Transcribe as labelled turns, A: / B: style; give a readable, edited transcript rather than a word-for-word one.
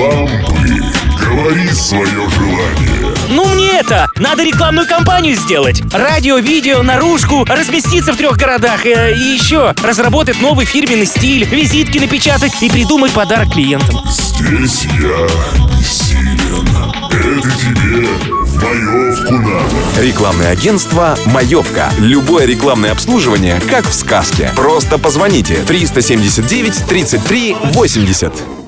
A: Лампы. Говори свое желание.
B: Ну мне надо рекламную кампанию сделать. Радио, видео, наружку, разместиться в 3 городах. И еще разработать новый фирменный стиль, визитки напечатать и придумать подарок клиентам.
A: Здесь я не силен. Это тебе в маевку надо.
C: Рекламное агентство «Маевка». Любое рекламное обслуживание, как в сказке. Просто позвоните 379 33 80.